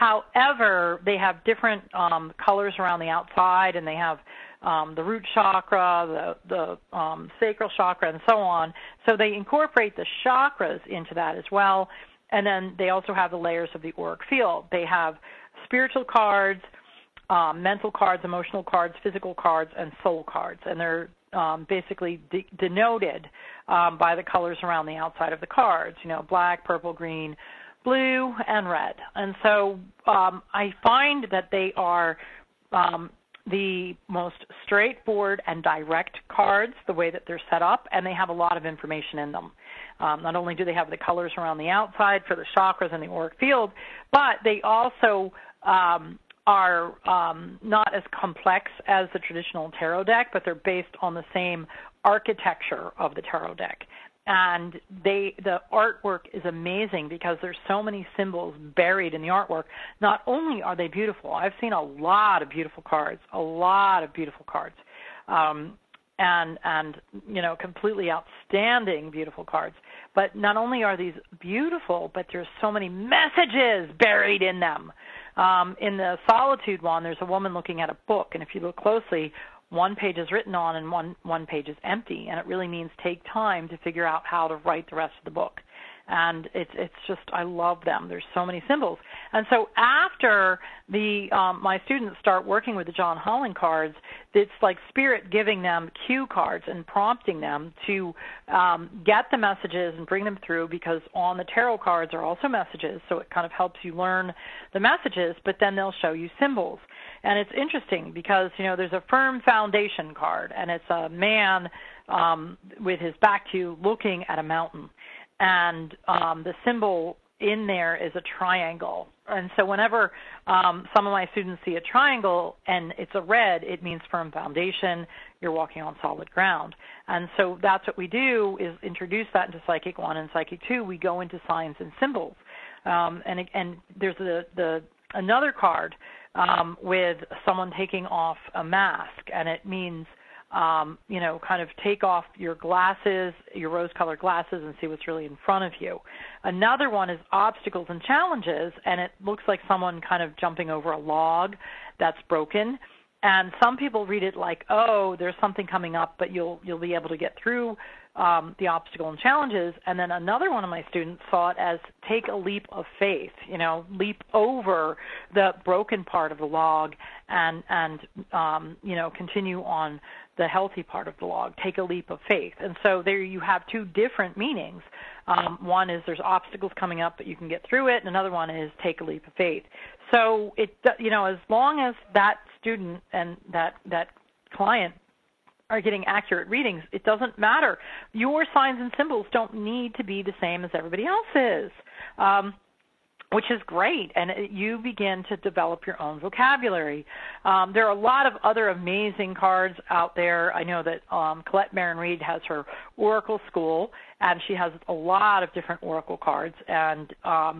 However, they have different um, colors around the outside, and they have um, the root chakra, the, the um, sacral chakra, and so on. So they incorporate the chakras into that as well, and then they also have the layers of the auric field. They have spiritual cards, um, mental cards, emotional cards, physical cards, and soul cards, and they're um, basically de- denoted um, by the colors around the outside of the cards, you know, black, purple, green, blue, and red. And so um, I find that they are um, the most straightforward and direct cards, the way that they're set up, and they have a lot of information in them. Um, not only do they have the colors around the outside for the chakras and the auric field, but they also um, are um, not as complex as the traditional tarot deck, but they're based on the same architecture of the tarot deck. And they, the artwork is amazing because there's so many symbols buried in the artwork. Not only are they beautiful, I've seen a lot of beautiful cards, a lot of beautiful cards, um, and, and, you know, completely outstanding beautiful cards. But not only are these beautiful, but there's so many messages buried in them. Um, in the Solitude one, there's a woman looking at a book, and if you look closely, one page is written on and one, one page is empty, and it really means take time to figure out how to write the rest of the book. And it's it's just, I love them. There's so many symbols. And so after the um, my students start working with the John Holland cards, it's like Spirit giving them cue cards and prompting them to um, get the messages and bring them through, because on the tarot cards are also messages, so it kind of helps you learn the messages, but then they'll show you symbols. And it's interesting because, you know, there's a firm foundation card, and it's a man um, with his back to you looking at a mountain. And um, the symbol in there is a triangle. And so whenever um, some of my students see a triangle and it's a red, it means firm foundation, you're walking on solid ground. And so that's what we do, is introduce that into Psychic one and Psychic two. We go into signs and symbols. Um, and, and there's the, the another card um, with someone taking off a mask, and it means Um, you know, kind of take off your glasses, your rose-colored glasses, and see what's really in front of you. Another one is obstacles and challenges, and it looks like someone kind of jumping over a log that's broken. And some people read it like, oh, there's something coming up, but you'll you'll be able to get through um, the obstacle and challenges. And then another one of my students saw it as take a leap of faith, you know, leap over the broken part of the log and, and um, you know, continue on the healthy part of the log, take a leap of faith. And so there you have two different meanings. Um, one is there's obstacles coming up, but you can get through it, and another one is take a leap of faith. So it, you know, as long as that student and that that client are getting accurate readings, it doesn't matter. Your signs and symbols don't need to be the same as everybody else's. Um, which is great, and it, you begin to develop your own vocabulary. Um, there are a lot of other amazing cards out there. I know that um, Colette Marin-Reed has her Oracle School, and she has a lot of different Oracle cards, and um,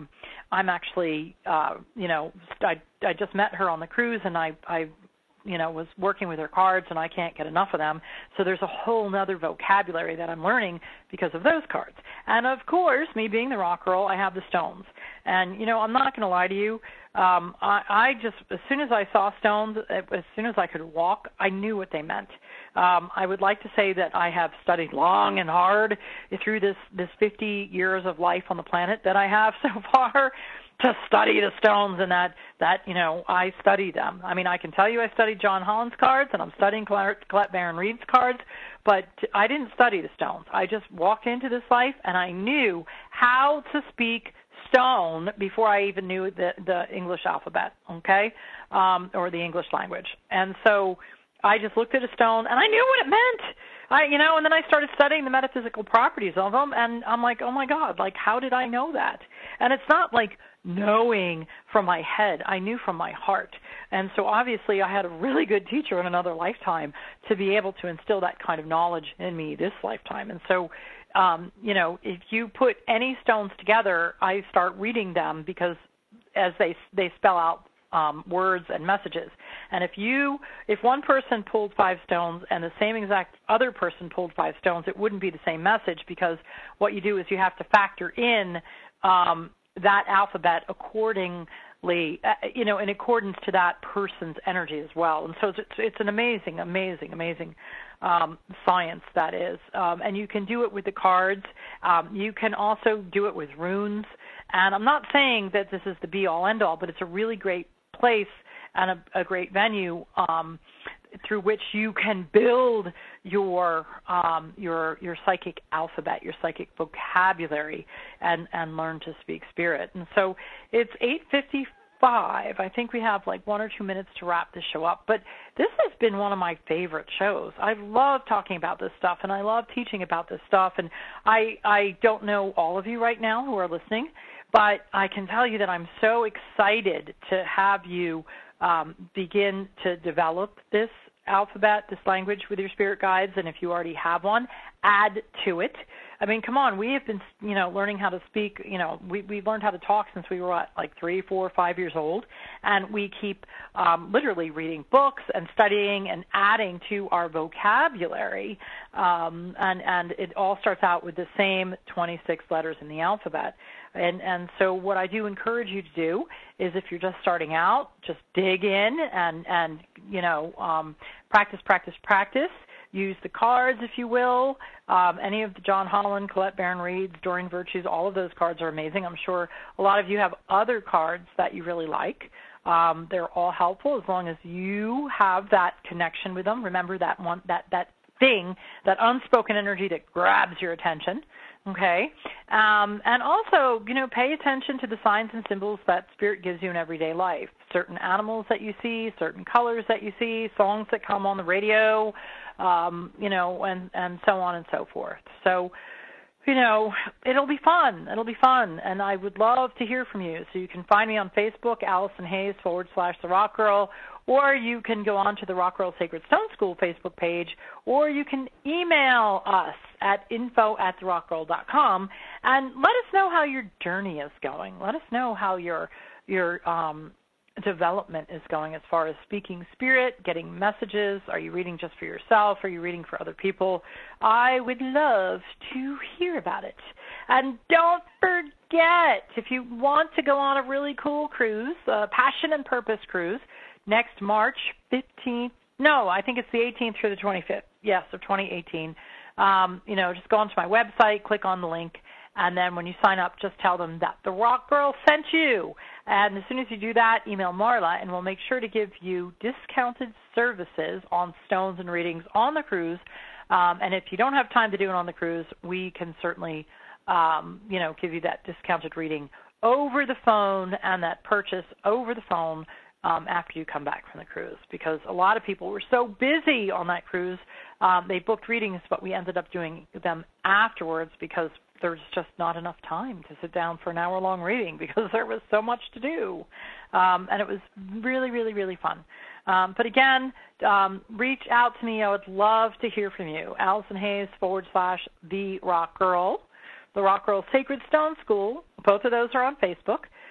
I'm actually, uh, you know, I, I just met her on the cruise, and I, I, you know, was working with her cards, and I can't get enough of them. So there's a whole other vocabulary that I'm learning because of those cards. And, of course, me being the rock girl, I have the stones. And, you know, I'm not going to lie to you. Um, I, I just, as soon as I saw stones, as soon as I could walk, I knew what they meant. Um, I would like to say that I have studied long and hard through this, this fifty years of life on the planet that I have so far to study the stones, and that, that, you know, I study them. I mean, I can tell you I studied John Holland's cards, and I'm studying Colette Baron Reed's cards, but I didn't study the stones. I just walked into this life, and I knew how to speak stone before I even knew the, the English alphabet, okay, um, or the English language. And so I just looked at a stone, and I knew what it meant. I, you know, and then I started studying the metaphysical properties of them, and I'm like, oh, my God, like, how did I know that? And it's not like knowing from my head. I knew from my heart. And so obviously I had a really good teacher in another lifetime to be able to instill that kind of knowledge in me this lifetime. And so, um, you know, if you put any stones together, I start reading them because as they they spell out um, words and messages. And if you, if one person pulled five stones and the same exact other person pulled five stones, it wouldn't be the same message, because what you do is you have to factor in um, that alphabet accordingly, uh, you know, in accordance to that person's energy as well. And so it's, it's an amazing, amazing, amazing um, science that is. Um, and you can do it with the cards. Um, you can also do it with runes. And I'm not saying that this is the be-all, end-all, but it's a really great place and a, a great venue um, through which you can build your um, your your psychic alphabet, your psychic vocabulary, and, and learn to speak spirit. And so it's eight fifty-five. I think we have like one or two minutes to wrap this show up. But this has been one of my favorite shows. I love talking about this stuff, and I love teaching about this stuff. And I I don't know all of you right now who are listening, but I can tell you that I'm so excited to have you um, begin to develop this alphabet, this language with your spirit guides, and if you already have one, add to it. I mean, come on, we have been, you know, learning how to speak, you know, we, we've learned how to talk since we were, what, like three, four, five years old, and we keep um, literally reading books and studying and adding to our vocabulary, um, and, and it all starts out with the same twenty-six letters in the alphabet. And and so what I do encourage you to do is, if you're just starting out, just dig in and, and you know, um, practice, practice, practice. Use the cards, if you will. Um, any of the John Holland, Colette Baron Reed's, Doreen Virtues, all of those cards are amazing. I'm sure a lot of you have other cards that you really like. Um, they're all helpful as long as you have that connection with them. Remember that one, that, that thing, that unspoken energy that grabs your attention. Okay, um, and also, you know, pay attention to the signs and symbols that Spirit gives you in everyday life. Certain animals that you see, certain colors that you see, songs that come on the radio, um, you know, and, and so on and so forth. So, you know, it'll be fun. It'll be fun, and I would love to hear from you. So you can find me on Facebook, Allison Hayes forward slash The Rock Girl, or you can go on to the Rock Girl Sacred Stone School Facebook page, or you can email us at info at the rock girl dot com and let us know how your journey is going. Let us know how your your um, development is going as far as speaking spirit, getting messages. Are you reading just for yourself? Are you reading for other people? I would love to hear about it. And don't forget, if you want to go on a really cool cruise, a Passion and Purpose cruise, next March fifteenth, no, I think it's the eighteenth through the twenty-fifth, yes, of twenty eighteen. Um, you know, just go onto my website, click on the link, and then when you sign up, just tell them that the Rock Girl sent you. And as soon as you do that, email Marla, and we'll make sure to give you discounted services on stones and readings on the cruise. Um, and if you don't have time to do it on the cruise, we can certainly, um, you know, give you that discounted reading over the phone and that purchase over the phone Um, after you come back from the cruise, because a lot of people were so busy on that cruise, um, they booked readings, but we ended up doing them afterwards because there's just not enough time to sit down for an hour-long reading because there was so much to do, um, and it was really, really, really fun. Um, but again, um, reach out to me. I would love to hear from you. Allison Hayes forward slash The Rock Girl, The Rock Girl Sacred Stone School. Both of those are on Facebook.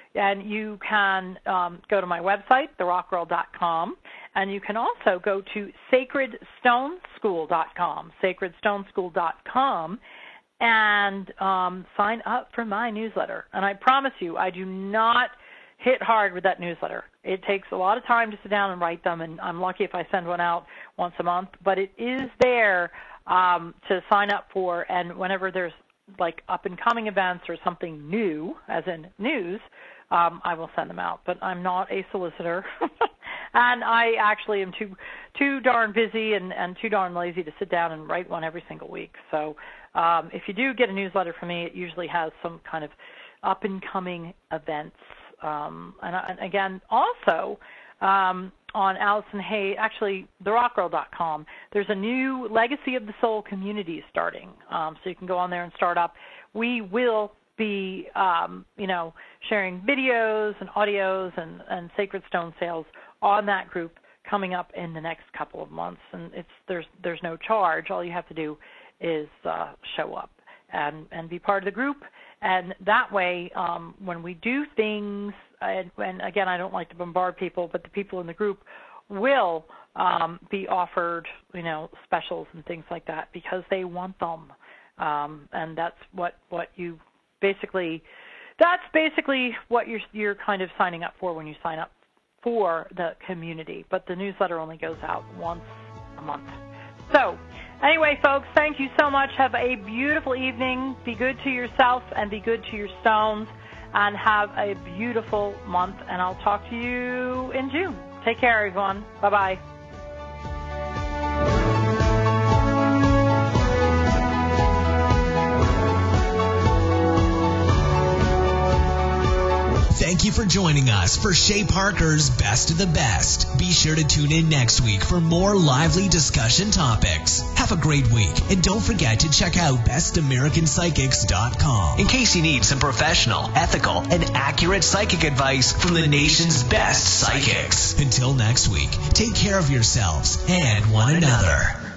And you can um, go to my website, the rock girl dot com, and you can also go to sacred stone school dot com, sacred stone school dot com, and um, sign up for my newsletter. And I promise you, I do not hit hard with that newsletter. It takes a lot of time to sit down and write them, and I'm lucky if I send one out once a month. But it is there um, to sign up for, and whenever there's like up-and-coming events or something new, as in news, um, I will send them out. But I'm not a solicitor, and I actually am too too darn busy and, and too darn lazy to sit down and write one every single week. So um, if you do get a newsletter from me, it usually has some kind of up-and-coming events. Um, and, and again, also um, on Allison Hayes, actually, the rock girl dot com, there's a new Legacy of the Soul community starting. Um, so you can go on there and start up. We will be, um, you know, sharing videos and audios and, and Sacred Stone sales on that group coming up in the next couple of months. And it's there's there's no charge. All you have to do is uh, show up and, and be part of the group. And that way, um, when we do things, and, and again, I don't like to bombard people, but the people in the group will um, be offered, you know, specials and things like that because they want them. Um, and that's what, what you basically, that's basically what you're, you're kind of signing up for when you sign up for the community. But the newsletter only goes out once a month. So, anyway, folks, thank you so much. Have a beautiful evening. Be good to yourself and be good to your stones. And have a beautiful month. And I'll talk to you in June. Take care, everyone. Bye-bye. Thank you for joining us for Shay Parker's Best of the Best. Be sure to tune in next week for more lively discussion topics. Have a great week, and don't forget to check out best american psychics dot com in case you need some professional, ethical, and accurate psychic advice from the nation's best psychics. Until next week, take care of yourselves and one another.